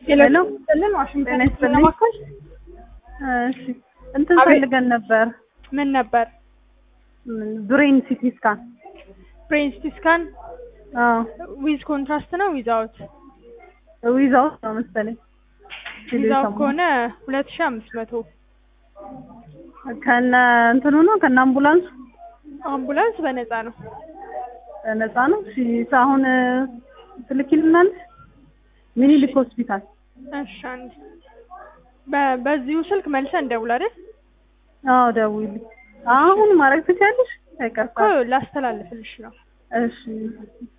ሄሎ ሰላም ዋሽንግተን ተነስተልኝ። እሺ እንትን ፈልገን ነበር። ምን ነበር? ብሬን ሲቲ ስካን። ብሬን ሲቲ ስካን ዊዝ ኮንትራስት ነው ዊዛውት? ዊዛውት ነው መሰለኝ። ዊዛውት ከሆነ 2500 ከነ እንትኑ ነው ከነ አምቡላንስ? አምቡላንስ በነፃ ነው። በነፃ ነው። እሺ አሁን ትልኪልናለሽ? ሚኒሊክ ሆስፒታል። እሺ አንዴ በዚሁ ስልክ መልሰን እንደውል አይደል? አዎ ደውይልኝ። አሁን ማድረግ ትችያለሽ? አይቀርም ላስተላልፍልሽ ነው። እሺ